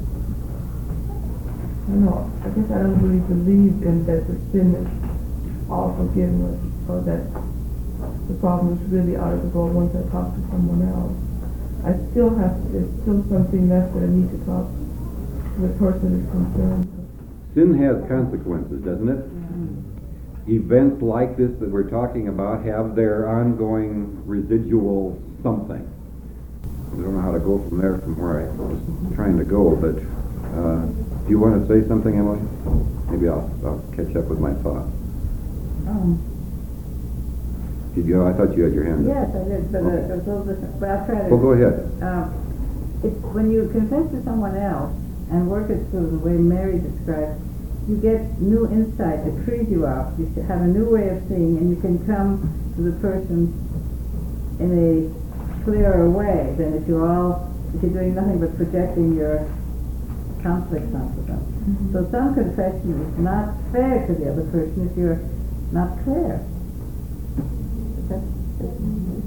I don't know, I guess I don't really believe in that the sin is all forgiveness, or that the problem is really out of the world once I talk to someone else. I still have, there's still something left that I need to talk to the person who's concerned. Sin has consequences, doesn't it? Mm-hmm. Events like this that we're talking about have their ongoing residual something. I don't know how to go from there from where I was trying to go, but uh, do you want to say something, Emily? Maybe I'll, I'll catch up with my thought. Um, Did you? I thought you had your hand up. Yes, I did, but, uh, it was a little different, but I'll try to. Well, go ahead. Um, it's when you confess to someone else and work it through the way Mary described, you get new insight that frees you up. You have a new way of seeing, and you can come to the person in a clearer way than if you're all, if you're doing nothing but projecting your conflicts onto them. Mm-hmm. So some confession is not fair to the other person if you're not clear. That's, that's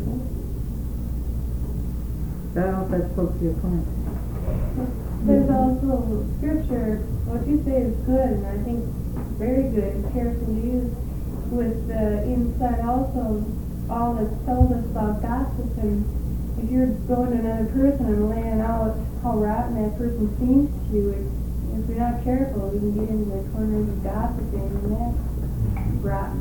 I don't know if that spoke to your point. There's also scripture, what you say is good, and I think very good, careful use with the insight also, all that's told us about gossip. And if you're going to another person and laying out how rotten that person seems to you, it, if you're not careful, you can get into the corners of gossiping, and that's rotten.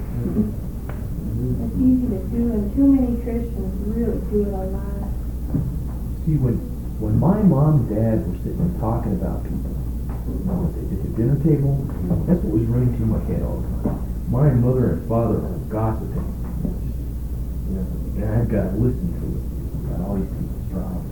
It's easy to do, and too many Christians really do it a lot. See, when when my mom and dad were sitting and talking about people, you know, at the dinner table, that's what was running through my head all the time. My mother and father are gossiping. You know, and I've got to listen to it. I've got all these people's problems.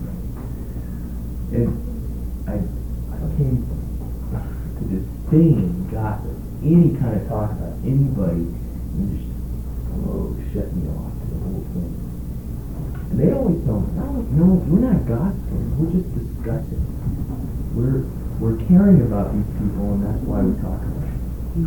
And I, I came to disdain gossip, any kind of talk about anybody, and just, oh, shut me off to the whole thing. And they always tell me, no, no, we're not gossiping, we're just discussing. We're, we're caring about these people, and that's why we talk about it.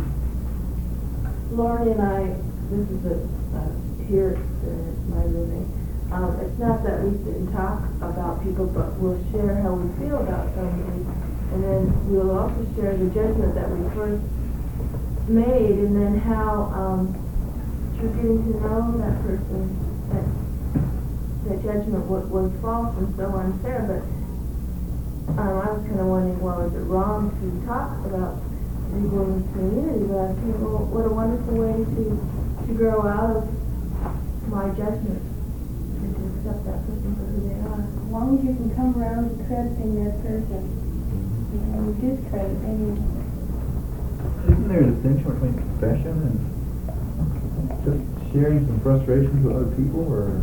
Lori and I, this is a, a peer experience, my roommate. Um, it's not that we sit and talk about people, but we'll share how we feel about somebody. And then we'll also share the judgment that we first made, and then how, um, through getting to know that person, that that judgment was, was false and so unfair. But um, I was kind of wondering, well, is it wrong to talk about people in the community? But I think, well, what a wonderful way to to grow out of my judgment and to accept that person for who they are. As long as you can come around to crediting that person, you know, you discredit anyone. Isn't there a distinction between confession and just sharing some frustrations with other people, or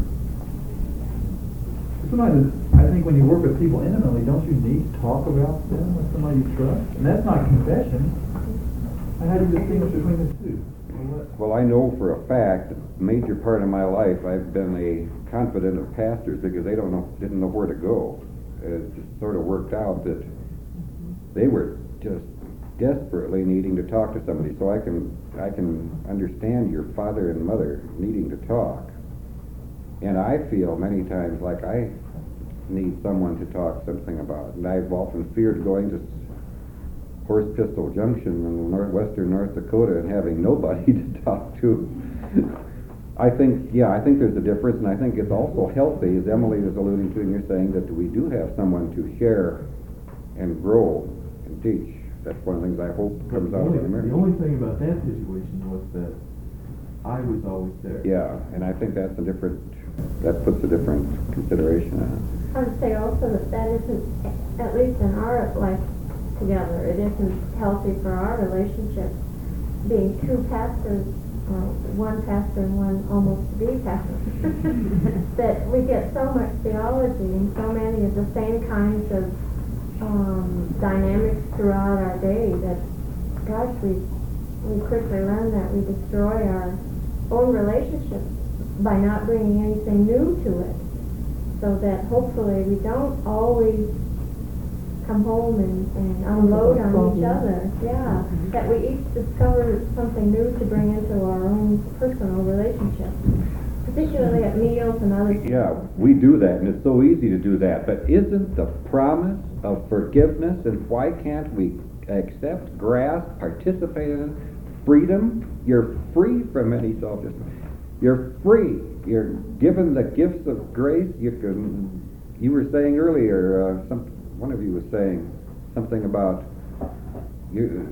somebody? I think when you work with people intimately, don't you need to talk about them with somebody you trust? And that's not confession. How do you distinguish between the two? Well, I know for a fact that a major part of my life I've been a confidant of pastors because they don't know, didn't know where to go. It just sort of worked out that they were just desperately needing to talk to somebody. So I can I can understand your father and mother needing to talk. And I feel many times like I need someone to talk something about. And I've often feared going to Horse Pistol Junction in northwestern North Dakota and having nobody to talk to. I think, yeah, I think there's a difference, and I think it's also healthy, as Emily was alluding to, and you're saying that we do have someone to share and grow and teach. That's one of the things I hope comes the out of only, the marriage. The only thing about that situation was that I was always there. Yeah, and I think that's a different, that puts a different consideration on it. I would say also that that isn't, at least in our life together, it isn't healthy for our relationship. Being two pastors, uh, one pastor and one almost to be pastor, that we get so much theology and so many of the same kinds of um, dynamics throughout our day that, gosh, we we quickly learn that we destroy our own relationship by not bringing anything new to it. So that hopefully we don't always come home and, and unload on each other. Yeah, that we each discover something new to bring into our own personal relationship, particularly at meals and other things. Yeah, we do that, and it's so easy to do that. But isn't the promise of forgiveness, and why can't we accept, grasp, participate in freedom? You're free from any self-discipline. You're free. You're given the gifts of grace. You can. You were saying earlier, uh, some one of you was saying something about you,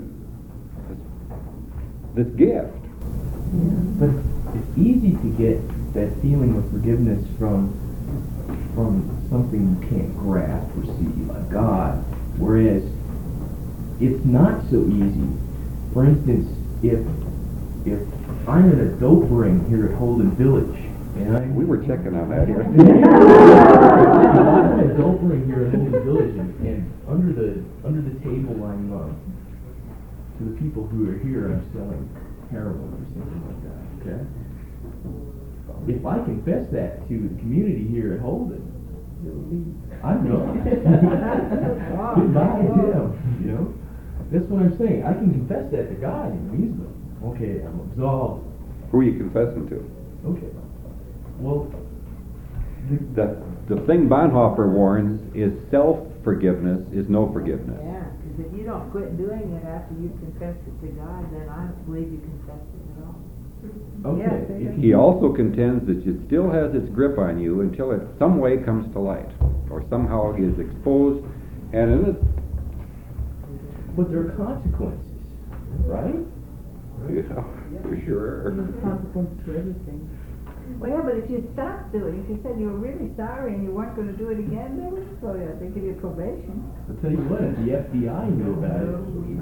this, this gift. Yeah, but it's easy to get that feeling of forgiveness from from something you can't grasp or see, like God. Whereas it's not so easy. For instance, if if I'm in a dope ring here at Holden Village, and I we were checking on that here. I'm in a dope ring here at Holden Village, and, and under the under the table I'm uh, to the people who are here, I'm selling heroin or something like that. Okay. If I confess that to the community here at Holden, I'm gone. Goodbye to him. You know. That's what I'm saying. I can confess that to God and he's gone. Okay, I'm absolved. Who are you confessing to? Okay. Well, the the thing Bonhoeffer warns is self-forgiveness is no forgiveness. Yeah, because if you don't quit doing it after you confess it to God, then I don't believe you confessed it at all. Okay. Yeah, He also contends that it still has its grip on you until it some way comes to light, or somehow is exposed, and in it. But there are consequences, right? Yeah, for sure. There's consequences to everything. Well, yeah, but if you stopped doing it, if you said you were really sorry and you weren't going to do it again, they would throw you out. They'd give you probation. I'll tell you what, if the F B I knew about it,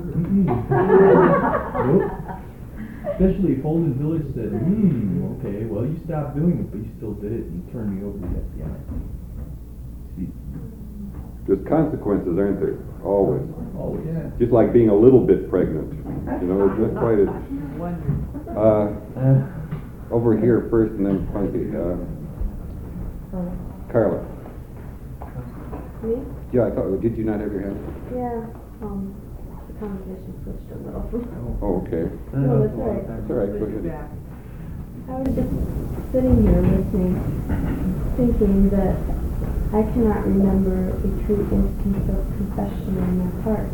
nope. Especially if Holden Village said, hmm, okay, well, you stopped doing it, but you still did it and turned me over to the F B I. See? There's consequences, aren't there? Always. Always. Yeah. Just like being a little bit pregnant. You know, it's not quite as... Uh, over here first and then Funky. Uh, Carla. Me? Yeah, I thought, did you not have your hand? Yeah, um, the conversation switched a little. Oh, okay. No, that's all right. That's all right, go ahead. I was just sitting here listening, thinking that I cannot remember a true instance of confession in my heart.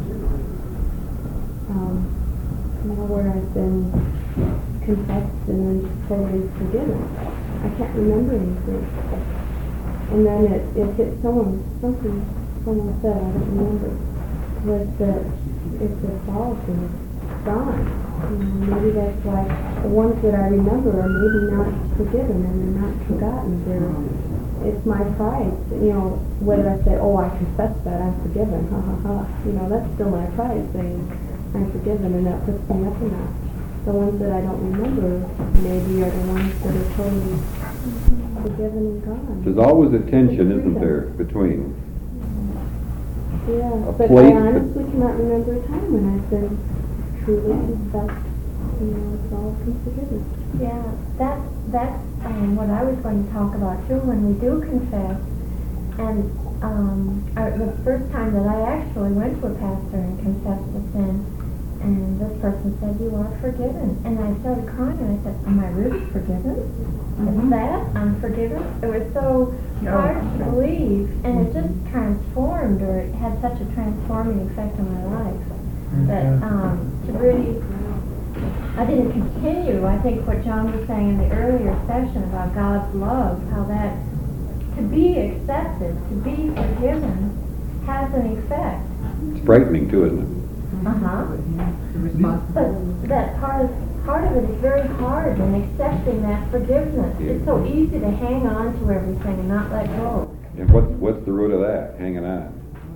Um, you know, where I've been confessed and then totally forgiven. I can't remember anything. And then it, it hit someone, something someone said, I don't remember, was that it's dissolved and it's gone. You know, maybe that's why the ones that I remember are maybe not forgiven and they're not forgotten. They're, it's my pride, you know, whether I say, oh, I confess that, I'm forgiven, ha ha ha. You know, that's still my pride saying I'm forgiven, and that puts me up a notch. The ones that I don't remember maybe are the ones that are totally forgiven and gone. There's always a tension, isn't there, between Yeah, a but place I that- honestly cannot remember a time when I've been truly confessed, you know, it's all been forgiven. Yeah, that, that's um, what I was going to talk about too, when we do confess. And um, I, the first time that I actually went to a pastor and confessed a sin, and this person said, you are forgiven. And I started crying, and I said, am I really forgiven? Is that I'm forgiven? It was so hard to believe, and it just transformed, or it had such a transforming effect on my life, that um, to really I didn't continue. I think what John was saying in the earlier session about God's love, how that to be accepted, to be forgiven, has an effect. It's frightening too, isn't it? Uh-huh. But that part of, part of it is very hard in accepting that forgiveness. It's so easy to hang on to everything and not let go. And what's, what's the root of that, hanging on?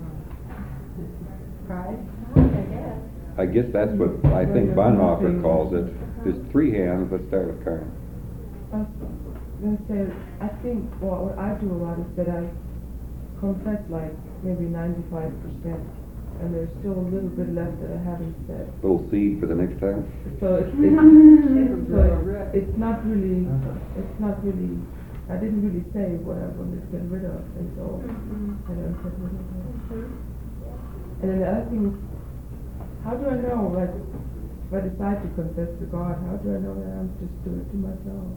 Pride, I guess. I guess that's what I think Bonhoeffer calls it. There's three hands. Let's start with Karen. I was going to say, I think well, what I do a lot is that I confess like maybe ninety-five percent, and there's still a little bit left that I haven't said. Little seed for the next time. So it's, it's, so it's not really, it's not really, I didn't really say what I wanted to get rid of, and so I don't get rid of it. And then the other thing is, how do I know, like, if I decide to confess to God, how do I know that I'm just doing it to myself?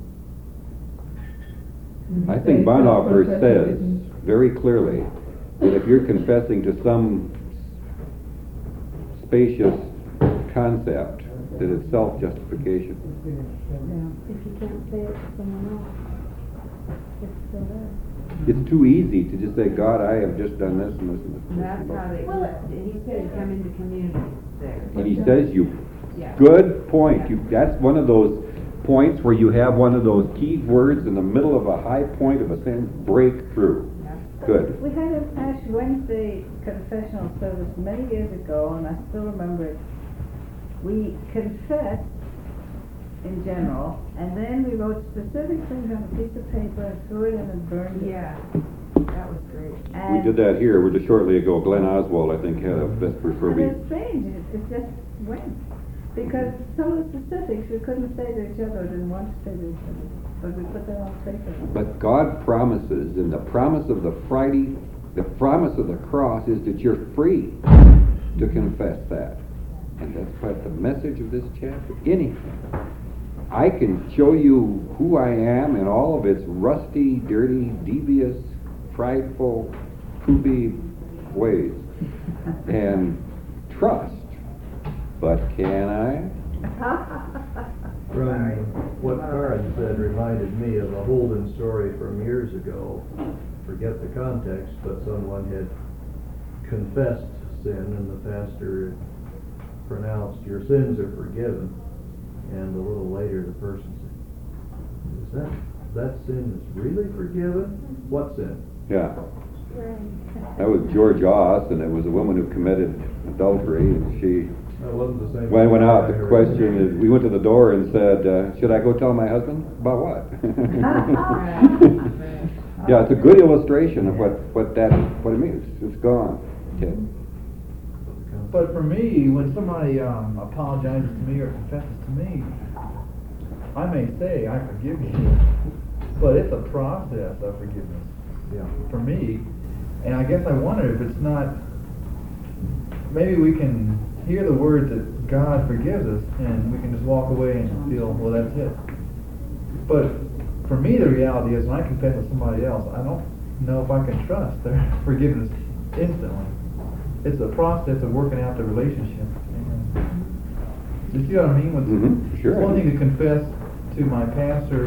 I think Bonhoeffer says very clearly that if you're confessing to some spacious concept, that it's self-justification. If you can't say it to someone else, it's still there. It's too easy to just say, God, I have just done this and this and this. And that's how they, well, he said come into community there. And he says you, Yeah. good point. You, that's one of those points where you have one of those key words in the middle of a high point of a sentence, breakthrough. Good. We had an Ash Wednesday confessional service many years ago, and I still remember it. We confessed in general, and then we wrote specific things on a piece of paper and threw it in and burned it. Yeah, that was great. We did that here just shortly ago. Glenn Oswald, I think, had a Vesper for And me. it's strange, it, it just went. Because some of the specifics we couldn't say to each other, or didn't want to say to each other, but we put them on paper. But God promises, and the promise of the Friday, the promise of the cross is that you're free to confess that. And that's what the message of this chapter. Anything. I can show you who I am in all of its rusty, dirty, devious, prideful, poopy ways. And trust. But can I? From what Karen said reminded me of a Holden story from years ago. Forget the context, but someone had confessed sin and the pastor pronounced, your sins are forgiven. And a little later the person said, is that, that sin is really forgiven? What sin? Yeah. That was George Oss, and it was a woman who committed adultery, and she That wasn't the same. When I went out, the question is, we went to the door and said, uh, should I go tell my husband? About what? Yeah, it's a good illustration of what, what that, what it means. It's gone. Okay. But for me, when somebody um, apologizes to me or confesses to me, I may say, I forgive you, but it's a process of forgiveness. Yeah. For me, and I guess I wonder if it's not, maybe we can hear the words that God forgives us, and we can just walk away and feel, well, that's it. But for me, the reality is, when I confess to somebody else, I don't know if I can trust their forgiveness instantly. It's a process of working out the relationship. And you see what I mean? With, mm-hmm. Sure. It's one thing to confess to my pastor,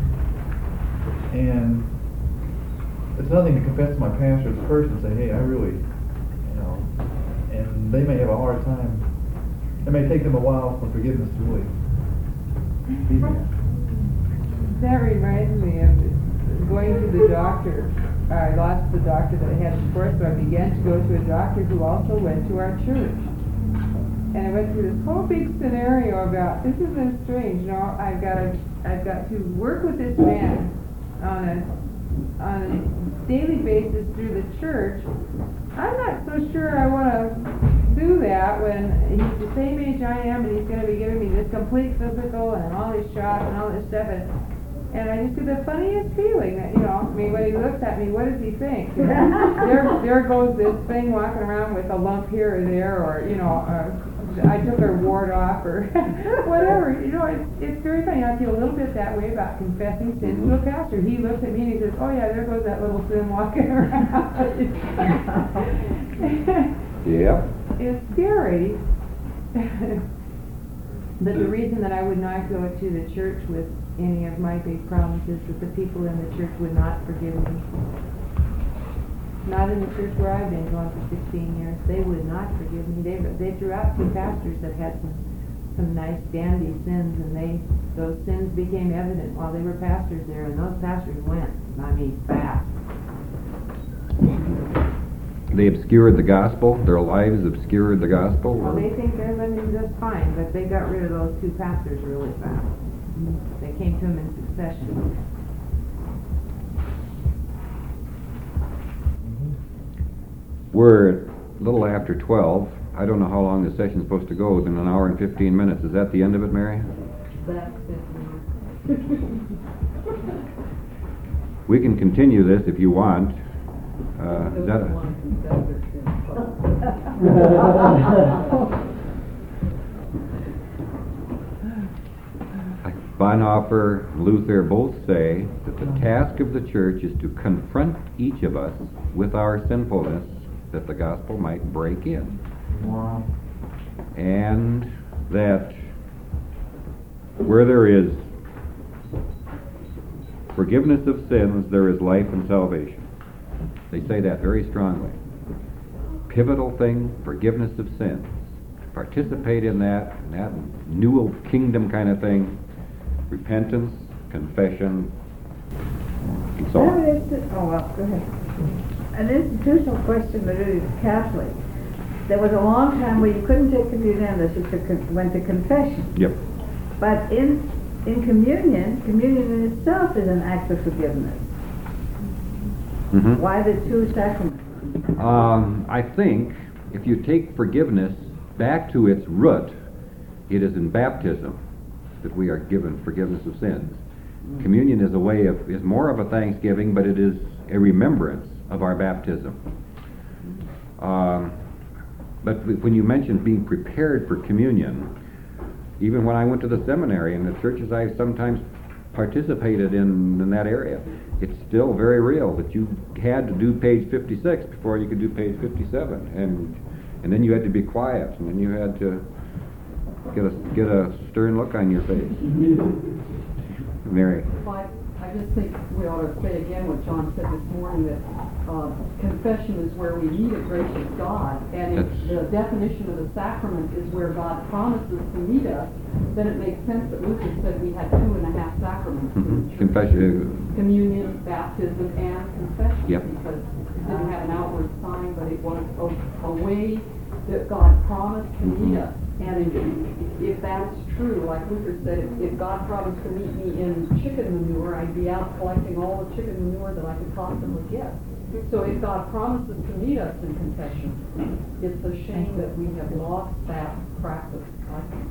and it's another thing to confess to my pastor as a person and say, hey, I really, you know, and they may have a hard time. It may take them a while for forgiveness to really be there. That reminds me of going to the doctor. I lost the doctor that I had before, so I began to go to a doctor who also went to our church. And I went through this whole big scenario about, this isn't strange, you know, I've got to, I've got to work with this man on a, on a daily basis through the church. I'm not so sure I want to do that when he's the same age I am, and he's going to be giving me this complete physical and all these shots and all this stuff. And, And I just get the funniest feeling that, you know, I mean, when he looks at me, what does he think? You know, there, there goes this thing walking around with a lump here or there, or, you know, uh, I took her ward off, or whatever. You know, it's, it's very funny. I feel a little bit that way about confessing sins to a pastor. He looks at me and he says, oh yeah, there goes that little sin walking around. Yeah. It's scary. But the reason that I would not go to the church with any of my big problems is that the people in the church would not forgive me. Not in the church where I've been going for sixteen years. They would not forgive me. They, they threw out two pastors that had some, some nice dandy sins, and they, those sins became evident while they were pastors there, and those pastors went, I mean, fast. They obscured the gospel? Their lives obscured the gospel? Well, or- they think they're living just fine, but they got rid of those two pastors really fast. They came to them in succession. We're a little after twelve. I don't know how long the session's supposed to go. Within an hour and fifteen minutes. Is that the end of it, Mary? That's it. We can continue this if you want. Uh, is that a, Bonhoeffer and Luther both say that the task of the church is to confront each of us with our sinfulness that the gospel might break in. Wow. And that where there is forgiveness of sins, there is life and salvation. They say that very strongly. Pivotal thing, forgiveness of sins. Participate in that, in that new kingdom kind of thing. Repentance, confession, and so on. That is, oh, well, go ahead. An institutional question that is Catholic. There was a long time where you couldn't take communion unless you took, con- went to confession. Yep. But in in communion, communion in itself is an act of forgiveness. Mm-hmm. Why the two sacraments? Um, I think if you take forgiveness back to its root, it is in baptism that we are given forgiveness of sins. Mm-hmm. Communion is a way of is more of a thanksgiving, but it is a remembrance of our baptism. Um, but when you mentioned being prepared for communion, even when I went to the seminary and the churches I sometimes participated in in that area, it's still very real that you had to do page fifty-six before you could do page fifty-seven, and and then you had to be quiet, and then you had to get a get a stern look on your face. Mary. I, I just think we ought to say again what John said this morning, that uh, confession is where we meet a gracious God, and if the definition of the sacrament is where God promises to meet us, then it makes sense that Luther said we had two and a half sacraments. Mm-hmm. Confession. Communion, baptism, and confession. Yep. Because it didn't have an outward sign, but it was a, a way that God promised to meet us. And if, if that's true, like Luther said, if, if God promised to meet me in chicken manure, I'd be out collecting all the chicken manure that I could possibly get. So if God promises to meet us in confession, it's a shame that we have lost that practice, I think.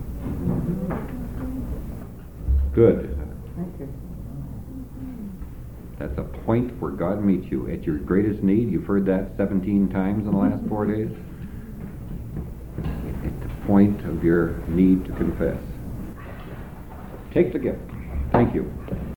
Good. Thank you. That's a point where God meets you at your greatest need. You've heard that seventeen times in the last four days. At the point of your need to confess. Take the gift. Thank you.